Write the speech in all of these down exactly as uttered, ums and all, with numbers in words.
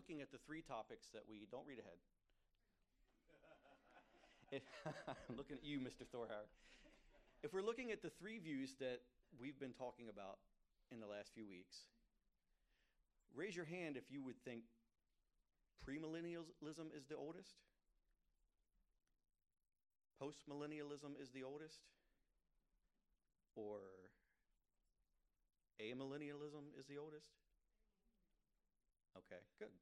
looking at the three topics that we don't read ahead. If, I'm looking at you, Mister Thorhauer. If we're looking at the three views that we've been talking about in the last few weeks, raise your hand if you would think premillennialism is the oldest, postmillennialism is the oldest, or amillennialism is the oldest. Okay, good.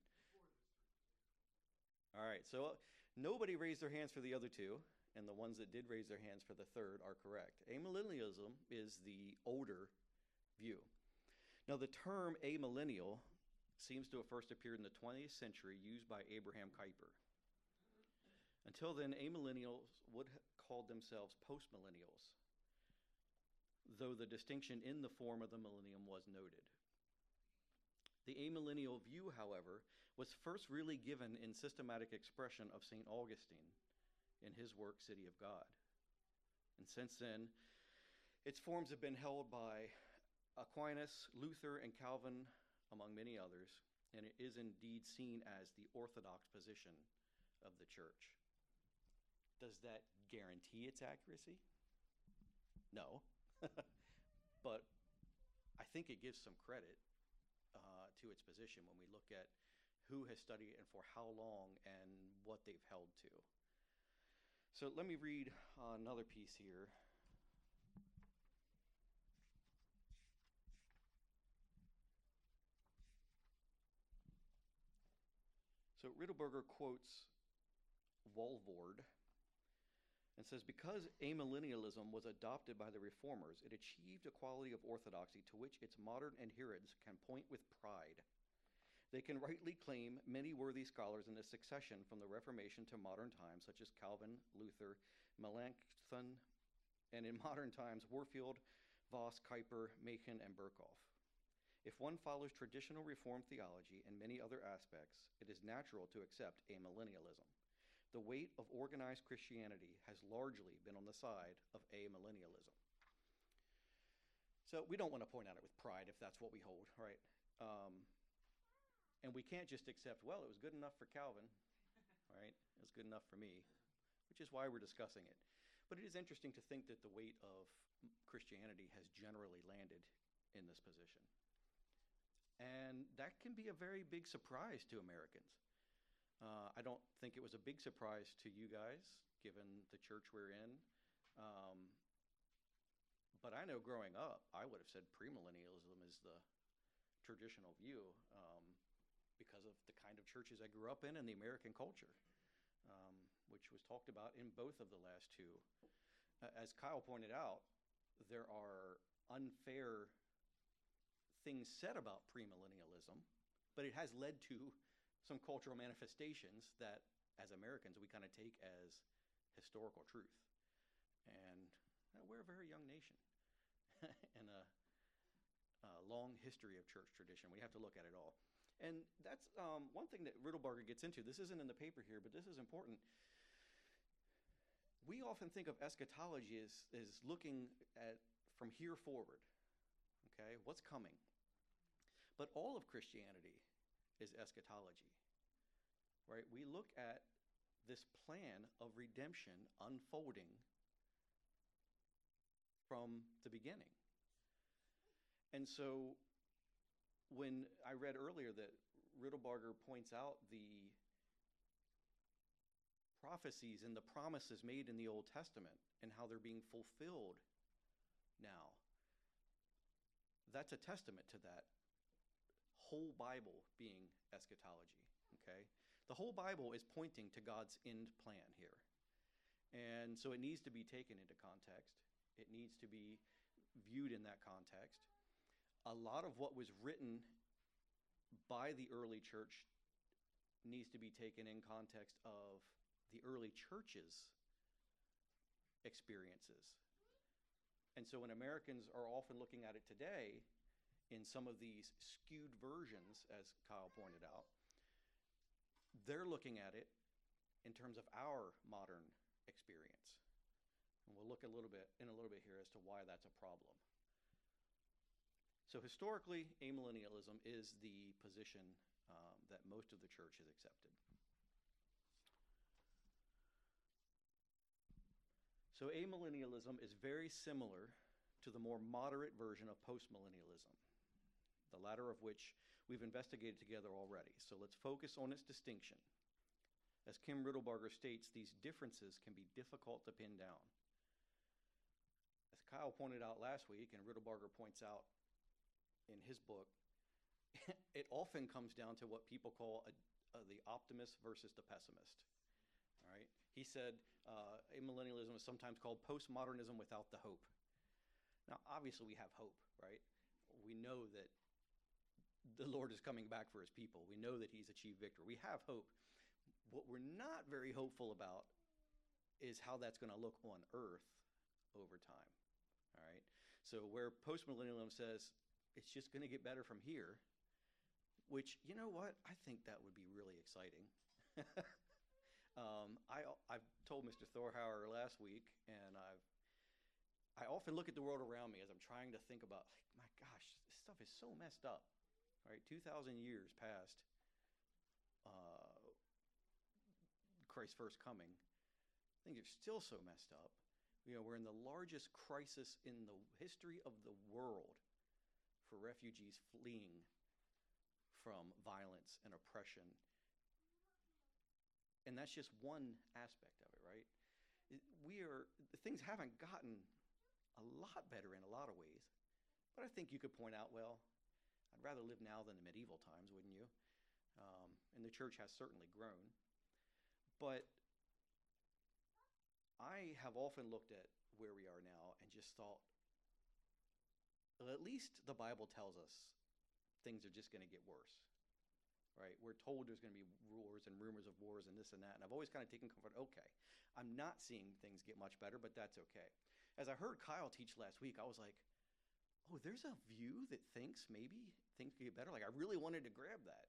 All right, so uh, nobody raised their hands for the other two, and the ones that did raise their hands for the third are correct. Amillennialism is the older view. Now, the term amillennial seems to have first appeared in the twentieth century, used by Abraham Kuyper. Until then, amillennials would have called themselves postmillennials, though the distinction in the form of the millennium was noted. The amillennial view, however, was first really given in systematic expression of Saint Augustine in his work, City of God. And since then, its forms have been held by Aquinas, Luther, and Calvin, among many others, and it is indeed seen as the orthodox position of the church. Does that guarantee its accuracy? No. But I think it gives some credit uh, to its position when we look at who has studied it and for how long and what they've held to. So let me read uh, another piece here. So Rittelberger quotes Walvoord and says, because amillennialism was adopted by the reformers, it achieved a quality of orthodoxy to which its modern adherents can point with pride. They can rightly claim many worthy scholars in the succession from the Reformation to modern times, such as Calvin, Luther, Melanchthon, and in modern times, Warfield, Voss, Kuyper, Machen, and Berkhoff. If one follows traditional Reformed theology and many other aspects, it is natural to accept amillennialism. The weight of organized Christianity has largely been on the side of amillennialism. So we don't want to point at it with pride if that's what we hold, right? Um, and we can't just accept, well, it was good enough for Calvin, right? It was good enough for me, which is why we're discussing it. But it is interesting to think that the weight of Christianity has generally landed in this position. And that can be a very big surprise to Americans. Uh, I don't think it was a big surprise to you guys, given the church we're in. Um, but I know growing up, I would have said premillennialism is the traditional view um, because of the kind of churches I grew up in and the American culture, um, which was talked about in both of the last two. Uh, as Kyle pointed out, there are unfair things said about premillennialism, but it has led to some cultural manifestations that, as Americans, we kind of take as historical truth. And uh, we're a very young nation and a, a long history of church tradition. We have to look at it all. And that's um, one thing that Rittelberger gets into. This isn't in the paper here, but this is important. We often think of eschatology as, as looking at from here forward, okay, what's coming. But all of Christianity is eschatology, right? We look at this plan of redemption unfolding from the beginning. And so when I read earlier that Rittelberger points out the prophecies and the promises made in the Old Testament and how they're being fulfilled now, that's a testament to that whole Bible being eschatology, okay? The whole Bible is pointing to God's end plan here. And so it needs to be taken into context. It needs to be viewed in that context. A lot of what was written by the early church needs to be taken in context of the early church's experiences. And so when Americans are often looking at it today, in some of these skewed versions, as Kyle pointed out, they're looking at it in terms of our modern experience. And we'll look a little bit in a little bit here as to why that's a problem. So historically, amillennialism is the position um, that most of the church has accepted. So amillennialism is very similar to the more moderate version of postmillennialism, the latter of which we've investigated together already. So let's focus on its distinction. As Kim Riddlebarger states, these differences can be difficult to pin down. As Kyle pointed out last week, and Riddlebarger points out in his book, it often comes down to what people call a, a, the optimist versus the pessimist. All right? He said uh, amillennialism is sometimes called postmodernism without the hope. Now, obviously, we have hope, right? We know that the Lord is coming back for his people. We know that he's achieved victory. We have hope. What we're not very hopeful about is how that's going to look on earth over time. All right? So where postmillennialism says it's just going to get better from here, which, you know what? I think that would be really exciting. um, I, I've told Mister Thorhauer last week, and I've I often look at the world around me as I'm trying to think about, like, my gosh, this stuff is so messed up. Right? two thousand years past uh, Christ's first coming. Things are still so messed up. You know, we're in the largest crisis in the history of the world for refugees fleeing from violence and oppression. And that's just one aspect of it, right? It, we are, things haven't gotten a lot better in a lot of ways. But I think you could point out, well, I'd rather live now than the medieval times, wouldn't you? Um, and the church has certainly grown. But I have often looked at where we are now and just thought, well, at least the Bible tells us things are just going to get worse, right? We're told there's going to be wars and rumors of wars and this and that. And I've always kind of taken comfort, okay, I'm not seeing things get much better, but that's okay. As I heard Kyle teach last week, I was like, oh, there's a view that thinks maybe things could get better. Like, I really wanted to grab that.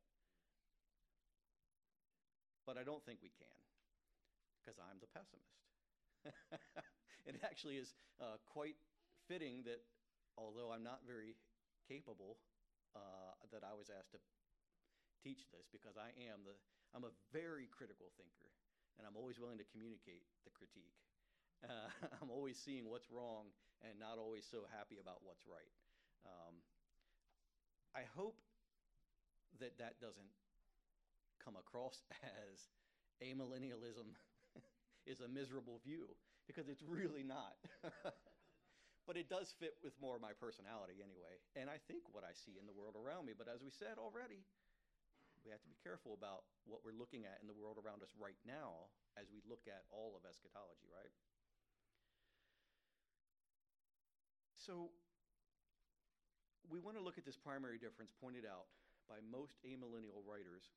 But I don't think we can, because I'm the pessimist. And it actually is uh, quite fitting that, although I'm not very capable, uh, that I was asked to teach this, because I am the, I'm a very critical thinker, and I'm always willing to communicate the critique. Uh, I'm always seeing what's wrong and not always so happy about what's right. Um, I hope that that doesn't come across as amillennialism is a miserable view, because it's really not. But it does fit with more of my personality anyway, and I think what I see in the world around me. But as we said already, we have to be careful about what we're looking at in the world around us right now as we look at all of eschatology, right? So we want to look at this primary difference pointed out by most amillennial writers.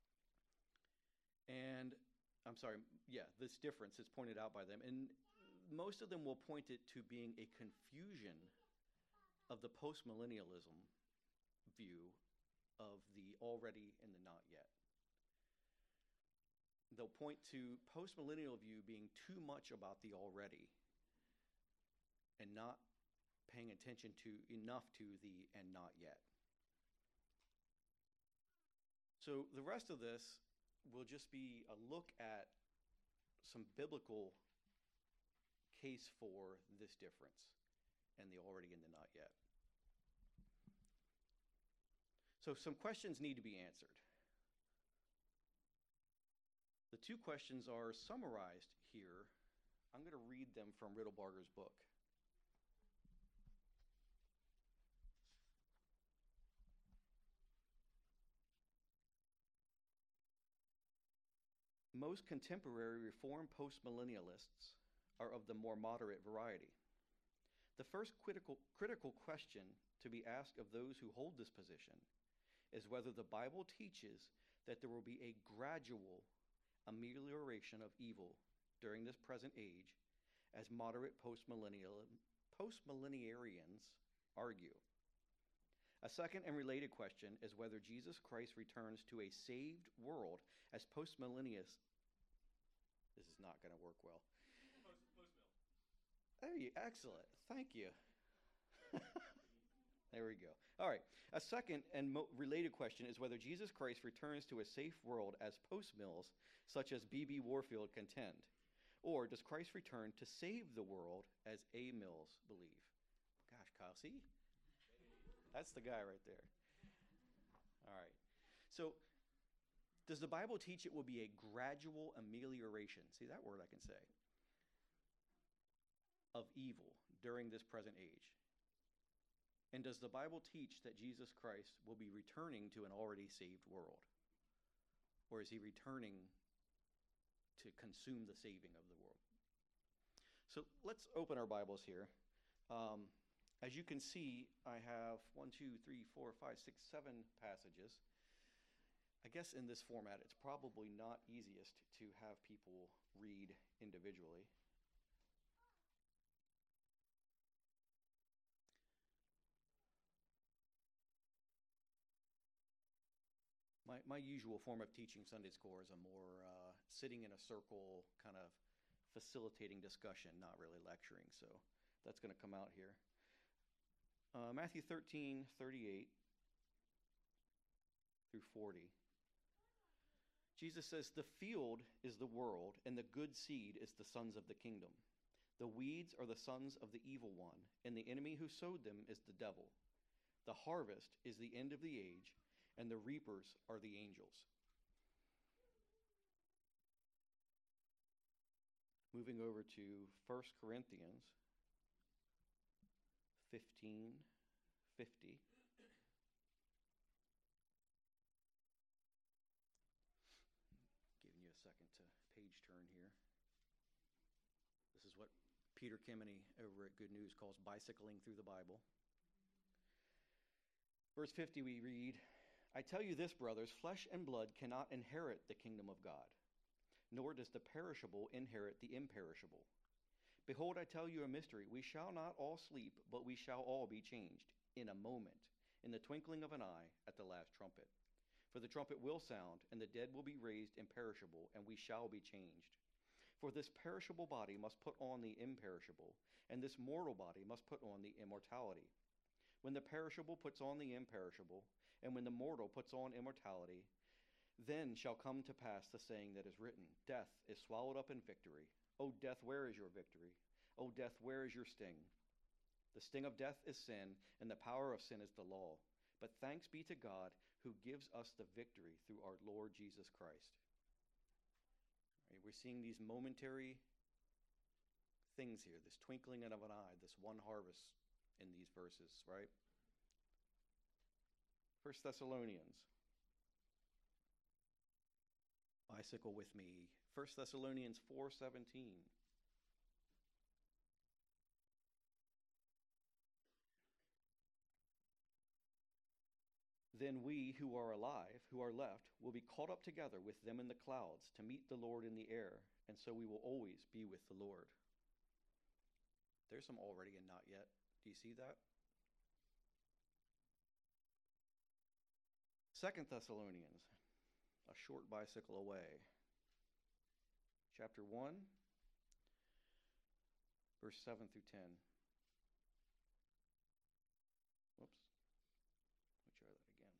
And I'm sorry, yeah, this difference is pointed out by them. And most of them will point it to being a confusion of the postmillennialism view of the already and the not yet. They'll point to postmillennial view being too much about the already and not paying attention to enough to the and not yet. So the rest of this will just be a look at some biblical case for this difference and the already and the not yet. So some questions need to be answered. The two questions are summarized here. I'm going to read them from Riddlebarger's book. Most contemporary Reformed postmillennialists are of the more moderate variety. The first critical, critical question to be asked of those who hold this position is whether the Bible teaches that there will be a gradual amelioration of evil during this present age, as moderate postmillennial, postmillenarians argue. A second and related question is whether Jesus Christ returns to a saved world as postmillennialists. This is not going to work well. Post, post-mill. There you, excellent. Thank you. There we go. All right. A second and mo- related question is whether Jesus Christ returns to a safe world as post-Mills, such as B B Warfield contend, or does Christ return to save the world as A. Mills believe? Gosh, Kyle, see? That's the guy right there. All right. So, does the Bible teach it will be a gradual amelioration? See that word I can say. Of evil during this present age? And does the Bible teach that Jesus Christ will be returning to an already saved world? Or is he returning to consume the saving of the world? So let's open our Bibles here. Um, as you can see, I have one, two, three, four, five, six, seven passages. I guess in this format, it's probably not easiest to have people read individually. My, my usual form of teaching Sunday school is a more uh, sitting in a circle, kind of facilitating discussion, not really lecturing. So that's going to come out here. Uh, Matthew thirteen, thirty-eight through forty. Jesus says, "The field is the world, and the good seed is the sons of the kingdom. The weeds are the sons of the evil one, and the enemy who sowed them is the devil. The harvest is the end of the age, and the reapers are the angels." Moving over to First Corinthians fifteen fifty. Giving you a second to page turn here. This is what Peter Kimeny over at Good News calls bicycling through the Bible. Verse fifty we read, "I tell you this, brothers, flesh and blood cannot inherit the kingdom of God, nor does the perishable inherit the imperishable. Behold, I tell you a mystery. We shall not all sleep, but we shall all be changed in a moment, in the twinkling of an eye, at the last trumpet. For the trumpet will sound, and the dead will be raised imperishable, and we shall be changed. For this perishable body must put on the imperishable, and this mortal body must put on the immortality. When the perishable puts on the imperishable, and when the mortal puts on immortality, then shall come to pass the saying that is written, Death is swallowed up in victory. O death, where is your victory? O death, where is your sting? The sting of death is sin, and the power of sin is the law. But thanks be to God who gives us the victory through our Lord Jesus Christ." Right, we're seeing these momentary things here, this twinkling of an eye, this one harvest in these verses, right? First Thessalonians. Bicycle with me. First Thessalonians four seventeen. "Then we who are alive, who are left, will be caught up together with them in the clouds to meet the Lord in the air, and so we will always be with the Lord." There's some already and not yet. Do you see that? Second Thessalonians, a short bicycle away. Chapter one, verse seven through ten. Whoops. Let me try that again.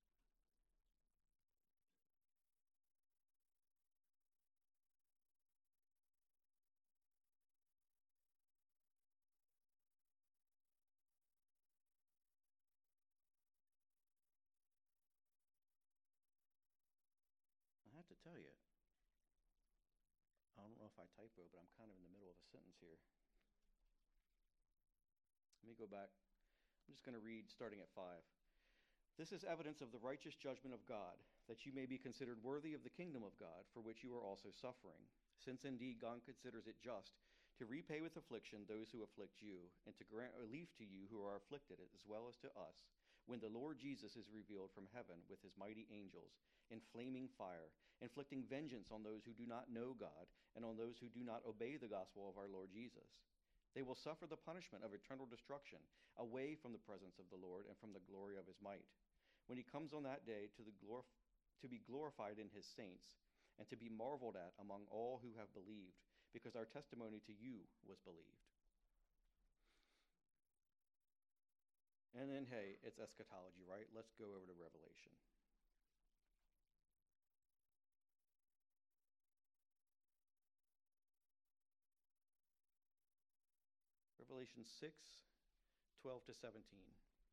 I have to tell you, I don't know if I typo, but I'm kind of in the middle of a sentence here. Let me go back. I'm just going to read starting at five. "This is evidence of the righteous judgment of God, that you may be considered worthy of the kingdom of God, for which you are also suffering. Since indeed God considers it just to repay with affliction those who afflict you, and to grant relief to you who are afflicted, as well as to us, when the Lord Jesus is revealed from heaven with his mighty angels in flaming fire, inflicting vengeance on those who do not know God and on those who do not obey the gospel of our Lord Jesus. They will suffer the punishment of eternal destruction away from the presence of the Lord and from the glory of his might, when he comes on that day to, the glor- to be glorified in his saints and to be marveled at among all who have believed, because our testimony to you was believed." And then, hey, it's eschatology, right? Let's go over to Revelation. Revelation six, twelve to seventeen.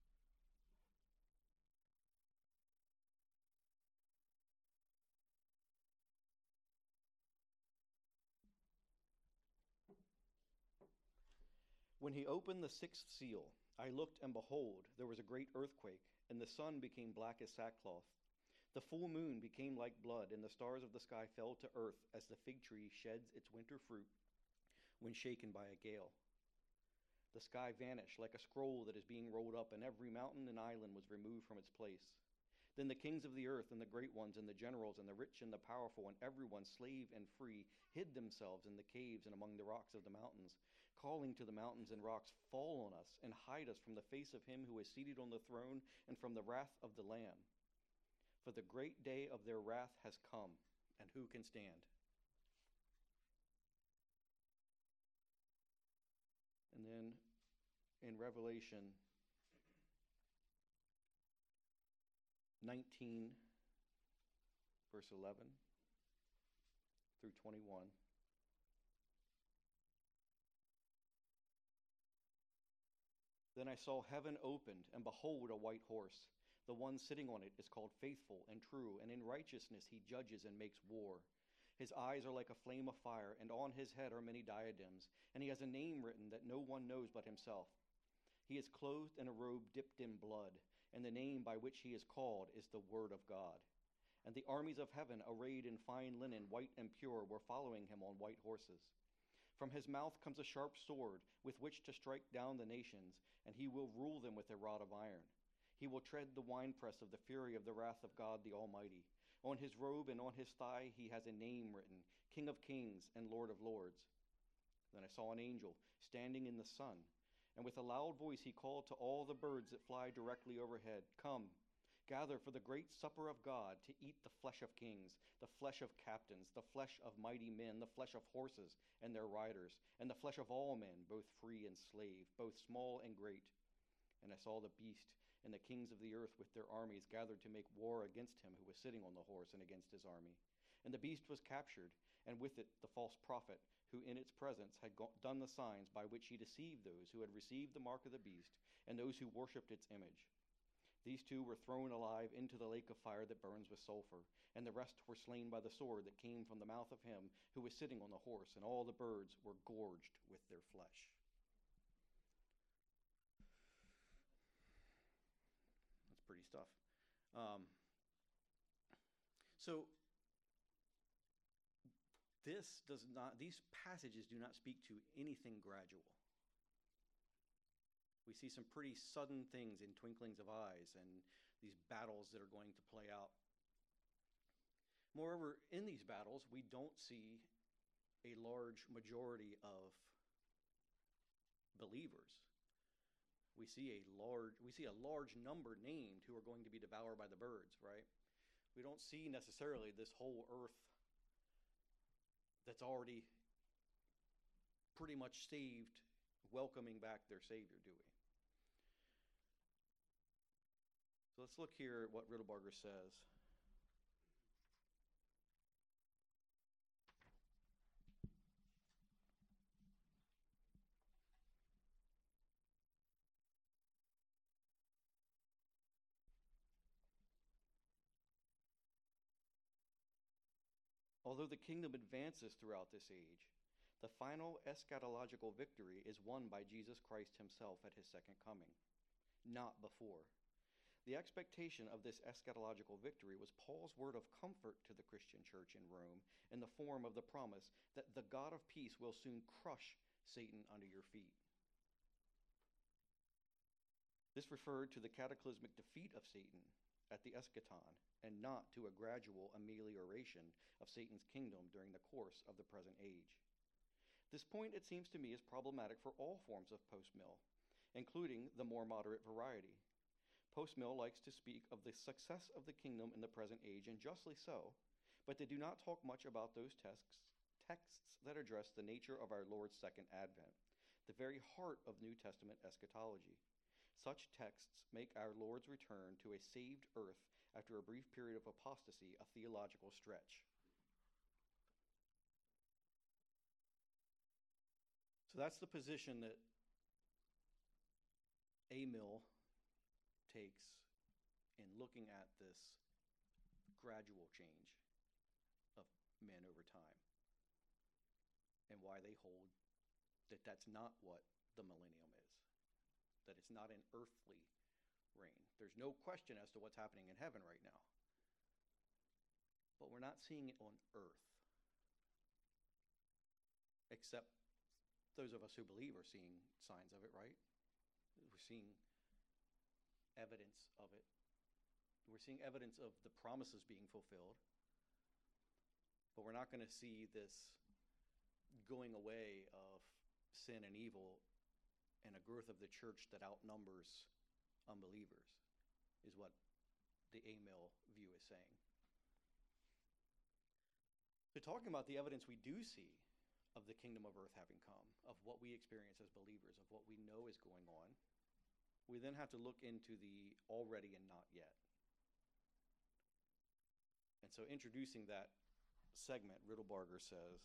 When he opened the sixth seal, I looked, and behold, there was a great earthquake, and the sun became black as sackcloth. The full moon became like blood, and the stars of the sky fell to earth as the fig tree sheds its winter fruit when shaken by a gale. The sky vanished like a scroll that is being rolled up, and every mountain and island was removed from its place. Then the kings of the earth, and the great ones, and the generals, and the rich, and the powerful, and everyone, slave and free, hid themselves in the caves and among the rocks of the mountains, calling to the mountains and rocks, "Fall on us, and hide us from the face of him who is seated on the throne, and from the wrath of the Lamb. For the great day of their wrath has come, and who can stand?" And then in Revelation nineteen, verse eleven through twenty-one. Then I saw heaven opened, and behold, a white horse. The one sitting on it is called Faithful and True, and in righteousness he judges and makes war. His eyes are like a flame of fire, and on his head are many diadems, and he has a name written that no one knows but himself. He is clothed in a robe dipped in blood, and the name by which he is called is the Word of God. And the armies of heaven, arrayed in fine linen, white and pure, were following him on white horses. From his mouth comes a sharp sword, with which to strike down the nations, and he will rule them with a rod of iron. He will tread the winepress of the fury of the wrath of God the Almighty. On his robe and on his thigh he has a name written, King of Kings and Lord of Lords. Then I saw an angel standing in the sun, and with a loud voice he called to all the birds that fly directly overhead, "Come, gather for the great supper of God, to eat the flesh of kings, the flesh of captains, the flesh of mighty men, the flesh of horses and their riders, and the flesh of all men, both free and slave, both small and great." And I saw the beast and the kings of the earth with their armies gathered to make war against him who was sitting on the horse and against his army. And the beast was captured, and with it the false prophet, who in its presence had go- done the signs by which he deceived those who had received the mark of the beast and those who worshipped its image. These two were thrown alive into the lake of fire that burns with sulfur, and the rest were slain by the sword that came from the mouth of him who was sitting on the horse, and all the birds were gorged with their flesh. That's pretty stuff. Um, so this does not; these passages do not speak to anything gradual. We see some pretty sudden things in twinklings of eyes, and these battles that are going to play out. Moreover, in these battles, we don't see a large majority of believers. We see a large we see a large number named who are going to be devoured by the birds, right? We don't see necessarily this whole earth that's already pretty much saved welcoming back their Savior, do we? So let's look here at what Riddlebarger says. Although the kingdom advances throughout this age, the final eschatological victory is won by Jesus Christ himself at his second coming, not before. The expectation of this eschatological victory was Paul's word of comfort to the Christian church in Rome in the form of the promise that the God of peace will soon crush Satan under your feet. This referred to the cataclysmic defeat of Satan at the eschaton, and not to a gradual amelioration of Satan's kingdom during the course of the present age. This point, it seems to me, is problematic for all forms of post-mill, including the more moderate variety. Post-mill likes to speak of the success of the kingdom in the present age, and justly so, but they do not talk much about those texts, texts that address the nature of our Lord's second advent, the very heart of New Testament eschatology. Such texts make our Lord's return to a saved earth after a brief period of apostasy a theological stretch. So that's the position that Amill takes in looking at this gradual change of men over time, and why they hold that that's not what the millennium is, that it's not an earthly reign. There's no question as to what's happening in heaven right now, but we're not seeing it on earth, except those of us who believe are seeing signs of it, right? We're seeing evidence of it. We're seeing evidence of the promises being fulfilled, but we're not going to see this going away of sin and evil and a growth of the church that outnumbers unbelievers, is what the Amill view is saying. So talking about the evidence we do see of the kingdom of earth having come, of what we experience as believers, of what we know is going on, we then have to look into the already and not yet. And so introducing that segment, Riddlebarger says,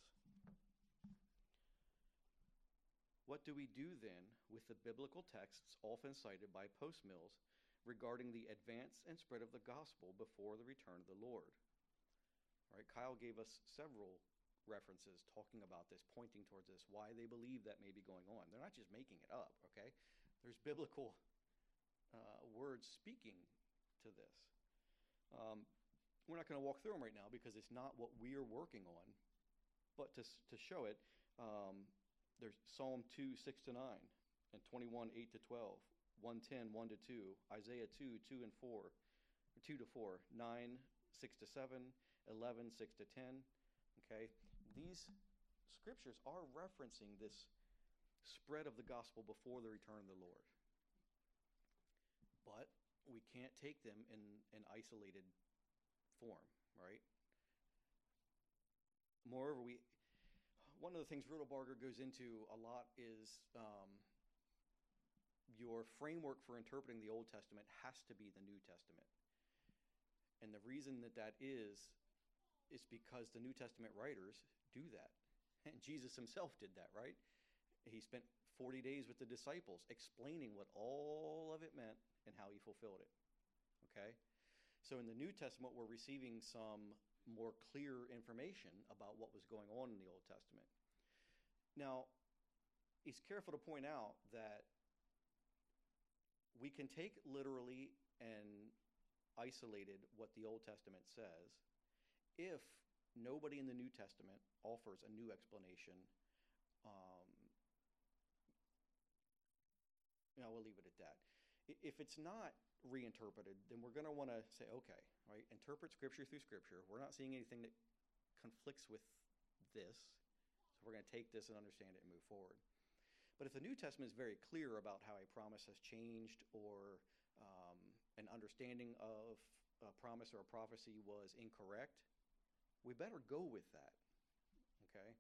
what do we do then with the biblical texts often cited by post-mills regarding the advance and spread of the gospel before the return of the Lord? Right, Kyle gave us several references talking about this, pointing towards this, why they believe that may be going on. They're not just making it up, okay? There's biblical uh, words speaking to this. Um, we're not going to walk through them right now because it's not what we're working on, but to, to show it, um, there's Psalm two, six to nine, and twenty-one, eight to twelve, one ten, one to two, Isaiah two, two and four, two to four, nine, six to seven, eleven, six to ten, okay? These scriptures are referencing this spread of the gospel before the return of the Lord. But we can't take them in an isolated form, right? Moreover, we one of the things Riddlebarger goes into a lot is um, your framework for interpreting the Old Testament has to be the New Testament. And the reason that that is, is because the New Testament writers do that. And Jesus himself did that, right? He spent forty days with the disciples explaining what all of it meant and how he fulfilled it, okay? So in the New Testament, we're receiving some more clear information about what was going on in the Old Testament. Now, he's careful to point out that we can take literally and isolated what the Old Testament says if nobody in the New Testament offers a new explanation. Um, you know, we'll leave it at that. If it's not reinterpreted, then we're going to want to say, okay, right, interpret Scripture through Scripture. We're not seeing anything that conflicts with this, so we're going to take this and understand it and move forward. But if the New Testament is very clear about how a promise has changed, or um, an understanding of a promise or a prophecy was incorrect, we better go with that, okay?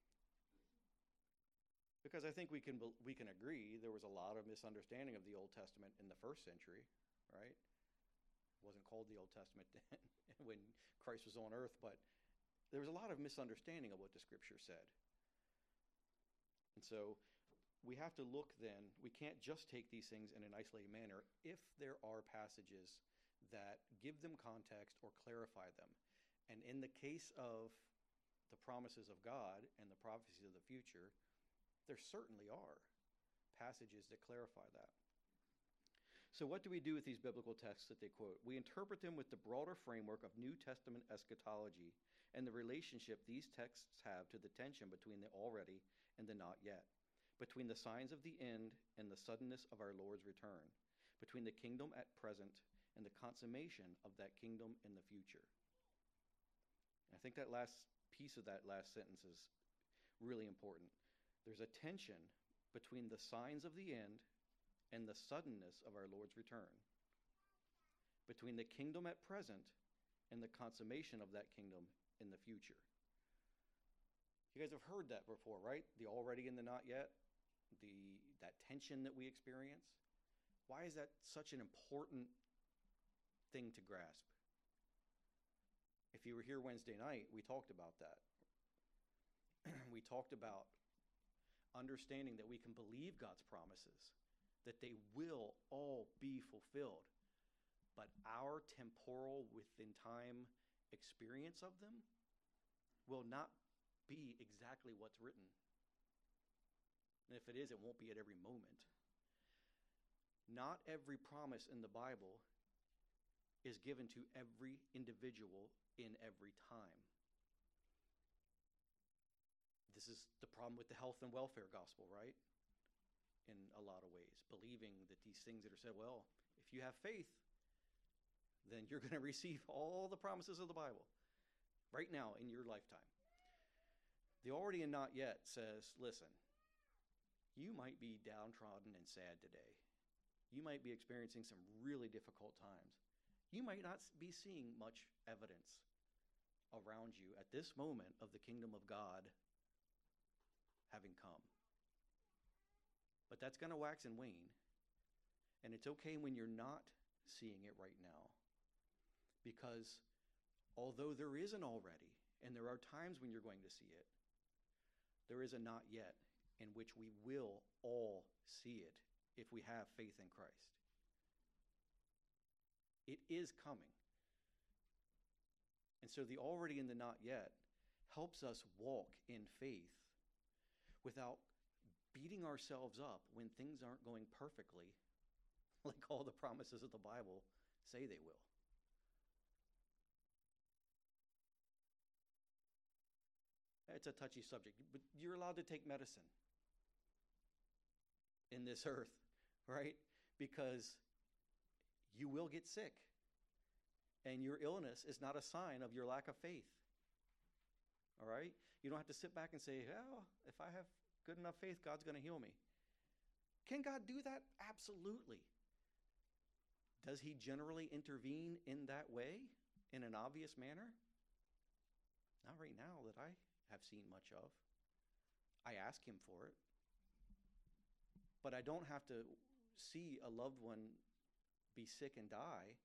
Because I think we can we can agree there was a lot of misunderstanding of the Old Testament in the first century, right? It wasn't called the Old Testament when Christ was on earth, but there was a lot of misunderstanding of what the Scripture said. And so we have to look then, we can't just take these things in an isolated manner if there are passages that give them context or clarify them. And in the case of the promises of God and the prophecies of the future, there certainly are passages that clarify that. So what do we do with these biblical texts that they quote? We interpret them with the broader framework of New Testament eschatology and the relationship these texts have to the tension between the already and the not yet, between the signs of the end and the suddenness of our Lord's return, between the kingdom at present and the consummation of that kingdom in the future. I think that last piece of that last sentence is really important. There's a tension between the signs of the end and the suddenness of our Lord's return, between the kingdom at present and the consummation of that kingdom in the future. You guys have heard that before, right? The already and the not yet, the that tension that we experience. Why is that such an important thing to grasp? If you were here Wednesday night, we talked about that. We talked about understanding that we can believe God's promises, that they will all be fulfilled, but our temporal, within time experience of them will not be exactly what's written. And if it is, it won't be at every moment. Not every promise in the Bible is given to every individual in every time. This is the problem with the health and welfare gospel, right? In a lot of ways, believing that these things that are said, well, if you have faith, then you're going to receive all the promises of the Bible right now in your lifetime. The already and not yet says, listen, you might be downtrodden and sad today. You might be experiencing some really difficult times. You might not be seeing much evidence around you at this moment of the kingdom of God having come. But that's going to wax and wane. And it's okay when you're not seeing it right now. Because although there is an already, and there are times when you're going to see it, there is a not yet in which we will all see it if we have faith in Christ. It is coming. And so the already and the not yet helps us walk in faith without beating ourselves up when things aren't going perfectly, like all the promises of the Bible say they will. It's a touchy subject, but you're allowed to take medicine in this earth, right? Because you will get sick, and your illness is not a sign of your lack of faith. All right? You don't have to sit back and say, well, if I have good enough faith, God's going to heal me. Can God do that? Absolutely. Does he generally intervene in that way, in an obvious manner? Not right now that I have seen much of. I ask him for it. But I don't have to see a loved one be sick and die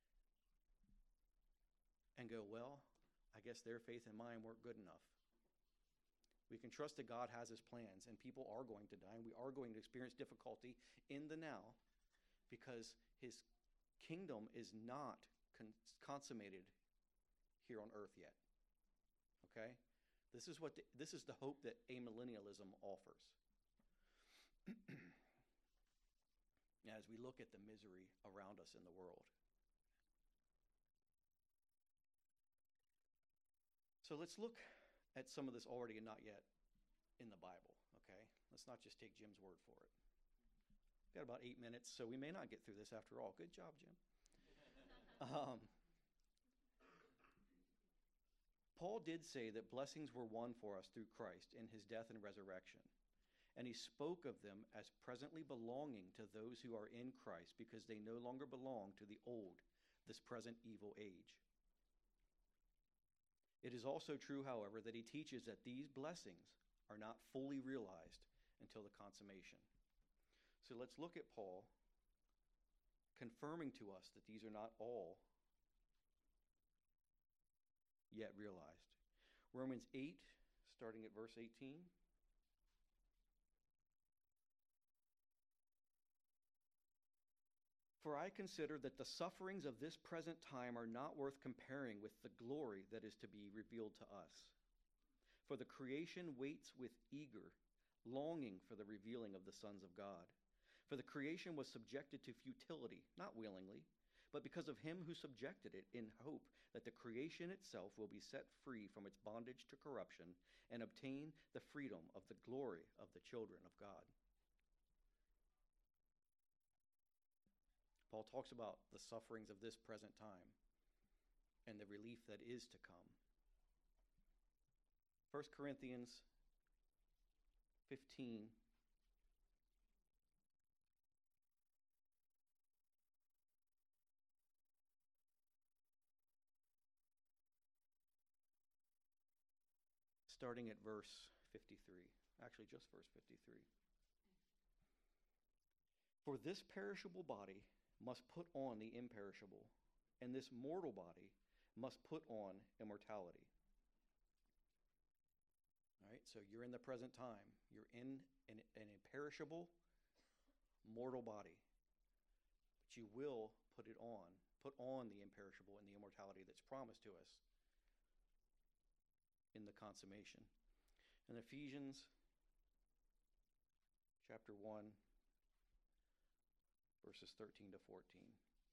and go, well, I guess their faith and mine weren't good enough. We can trust that God has his plans, and people are going to die, and we are going to experience difficulty in the now because his kingdom is not con- consummated here on earth yet. Okay? This is what the, this is the hope that amillennialism offers. As we look at the misery around us in the world. So let's look at some of this already and not yet in the Bible, okay? Let's not just take Jim's word for it. We've got about eight minutes, so we may not get through this after all. Good job, Jim. um, Paul did say that blessings were won for us through Christ in his death and resurrection. And he spoke of them as presently belonging to those who are in Christ because they no longer belong to the old, this present evil age. It is also true, however, that he teaches that these blessings are not fully realized until the consummation. So let's look at Paul confirming to us that these are not all yet realized. Romans eight, starting at verse eighteen. For I consider that the sufferings of this present time are not worth comparing with the glory that is to be revealed to us. For the creation waits with eager longing for the revealing of the sons of God. For the creation was subjected to futility, not willingly, but because of him who subjected it, in hope that the creation itself will be set free from its bondage to corruption and obtain the freedom of the glory of the children of God. Paul talks about the sufferings of this present time and the relief that is to come. First Corinthians fifteen. Starting at verse fifty-three. Actually, just verse fifty-three. For this perishable body must put on the imperishable, and this mortal body must put on immortality. All right, so you're in the present time. You're in an, an imperishable, mortal body. But you will put it on, put on the imperishable and the immortality that's promised to us in the consummation. In Ephesians chapter one, verses thirteen to fourteen.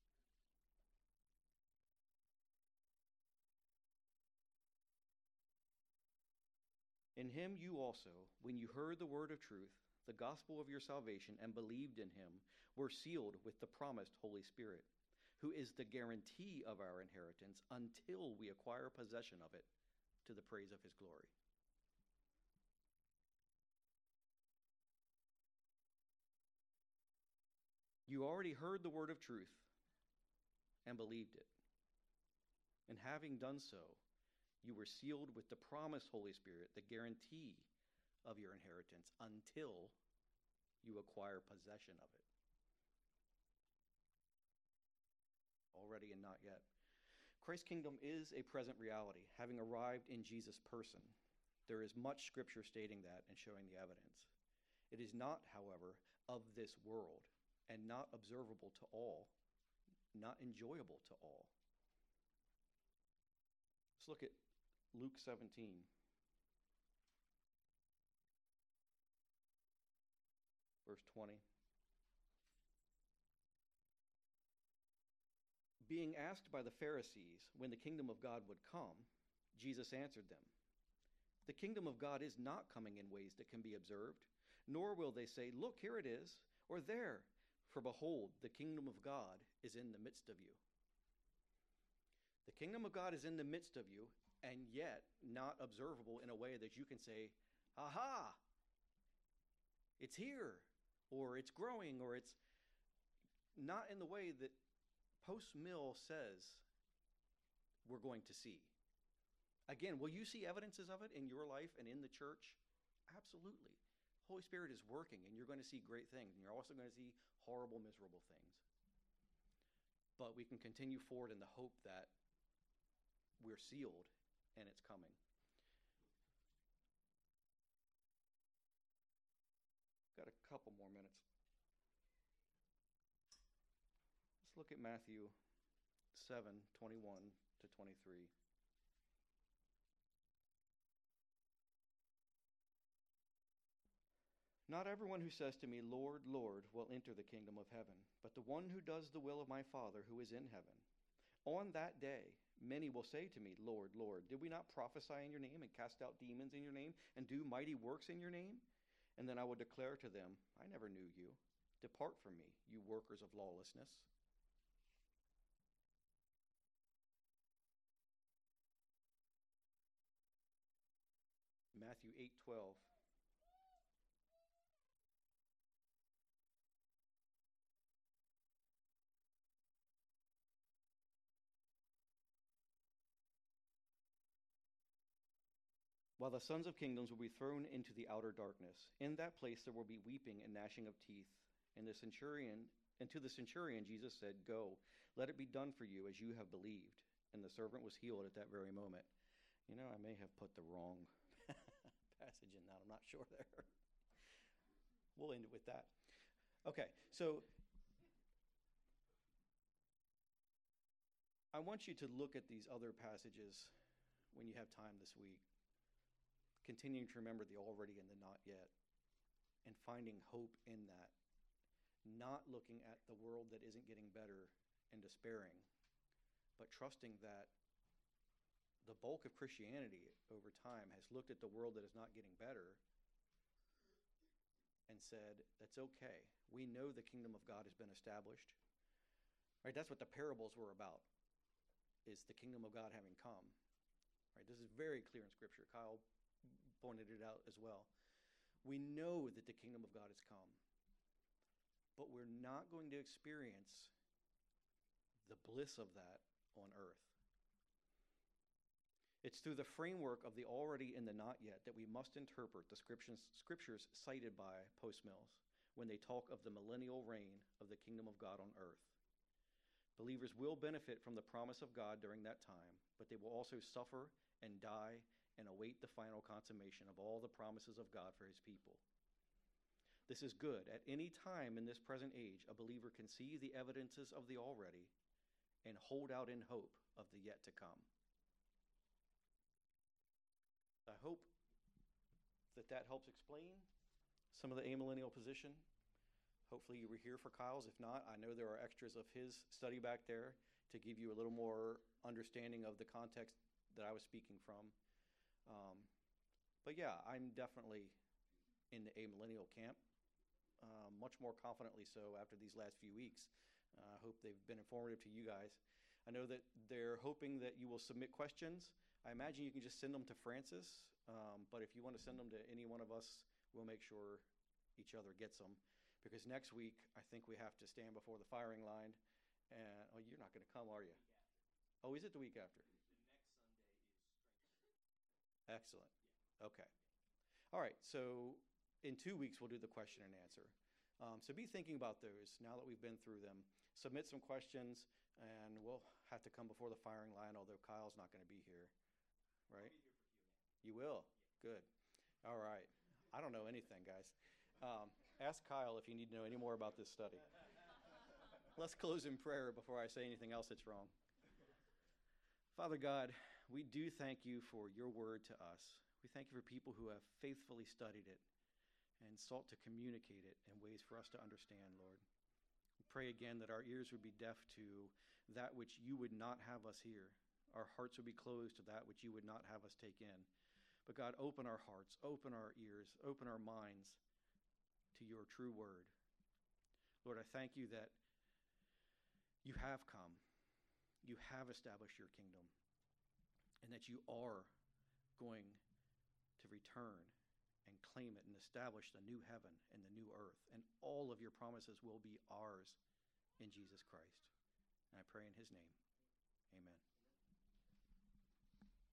In him you also, when you heard the word of truth, the gospel of your salvation, and believed in him, were sealed with the promised Holy Spirit, who is the guarantee of our inheritance until we acquire possession of it, to the praise of his glory. You already heard the word of truth and believed it. And having done so, you were sealed with the promised Holy Spirit, the guarantee of your inheritance, until you acquire possession of it. Already and not yet. Christ's kingdom is a present reality, having arrived in Jesus' person. There is much scripture stating that and showing the evidence. It is not, however, of this world, and not observable to all, not enjoyable to all. Let's look at Luke seventeen. Verse twenty. Being asked by the Pharisees when the kingdom of God would come, Jesus answered them, "The kingdom of God is not coming in ways that can be observed, nor will they say, 'Look, here it is,' or 'there,' for behold, the kingdom of God is in the midst of you." The kingdom of God is in the midst of you, and yet not observable in a way that you can say, "Aha! It's here," or "It's growing," or it's not in the way that post-mill says we're going to see. Again, will you see evidences of it in your life and in the church? Absolutely. Holy Spirit is working, and you're going to see great things, and you're also going to see horrible, miserable things. But we can continue forward in the hope that we're sealed and it's coming. Got a couple more minutes. Let's look at Matthew seven, twenty-one to twenty-three. Not everyone who says to me, 'Lord, Lord,' will enter the kingdom of heaven, but the one who does the will of my Father who is in heaven. On that day, many will say to me, 'Lord, Lord, did we not prophesy in your name and cast out demons in your name and do mighty works in your name?' And then I will declare to them, 'I never knew you. Depart from me, you workers of lawlessness.'" Matthew eight twelve. While the sons of kingdoms will be thrown into the outer darkness. In that place there will be weeping and gnashing of teeth. And the centurion, and to the centurion Jesus said, "Go, let it be done for you as you have believed." And the servant was healed at that very moment. You know, I may have put the wrong passage in that. I'm not sure there. We'll end it with that. Okay, so I want you to look at these other passages when you have time this week, continuing to remember the already and the not yet, and finding hope in that, not looking at the world that isn't getting better and despairing, but trusting that the bulk of Christianity over time has looked at the world that is not getting better and said, that's okay. We know the kingdom of God has been established. Right? That's what the parables were about, is the kingdom of God having come. Right? This is very clear in Scripture. Kyle pointed it out as well. We know that the kingdom of God has come, but we're not going to experience the bliss of that on earth. It's through the framework of the already and the not yet that we must interpret the scriptures, scriptures cited by post-mills. when they talk of the millennial reign of the kingdom of God on earth. Believers will benefit from the promise of God during that time, but they will also suffer and die and await the final consummation of all the promises of God for his people. This is good. At any time in this present age, a believer can see the evidences of the already and hold out in hope of the yet to come. I hope that that helps explain some of the amillennial position. Hopefully you were here for Kyle's. If not, I know there are extras of his study back there to give you a little more understanding of the context that I was speaking from. Um, but yeah, I'm definitely in the amillennial camp, uh, much more confidently so after these last few weeks. I uh, hope they've been informative to you guys. I know that they're hoping that you will submit questions. I imagine you can just send them to Francis, um, but if you want to send them to any one of us, we'll make sure each other gets them. Because next week, I think we have to stand before the firing line. And oh, you're not going to come, are you? Oh, is it the week after? The next Sunday is Excellent. Okay. All right. So in two weeks, we'll do the question and answer. Um, so be thinking about those now that we've been through them. Submit some questions, and we'll have to come before the firing line, although Kyle's not going to be here. Right? I'll be here for Q and A. You will? Yeah. Good. All right. I don't know anything, guys. Um, ask Kyle if you need to know any more about this study. Let's close in prayer before I say anything else that's wrong. Father God, we do thank you for your word to us. We thank you for people who have faithfully studied it and sought to communicate it in ways for us to understand, Lord. We pray again that our ears would be deaf to that which you would not have us hear. Our hearts would be closed to that which you would not have us take in. But God, open our hearts, open our ears, open our minds to your true word. Lord, I thank you that you have come, you have established your kingdom, and that you are going to return and claim it and establish the new heaven and the new earth, and all of your promises will be ours in Jesus Christ. And I pray in his name, amen.